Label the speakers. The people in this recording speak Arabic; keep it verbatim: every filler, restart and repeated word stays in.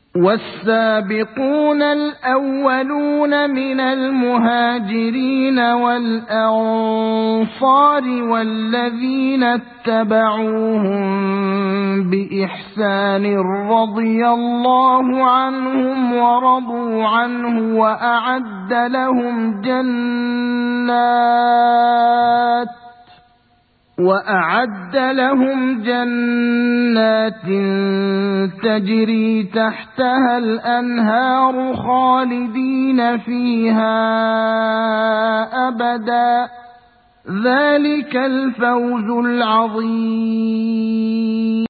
Speaker 1: والسابقون الأولون من المهاجرين والأنصار والذين اتبعوهم بإحسان رضي الله عنهم ورضوا عنه وأعد لهم جنات وأعد لهم جنات تجري تحتها الأنهار خالدين فيها أبدا ذلك الفوز العظيم.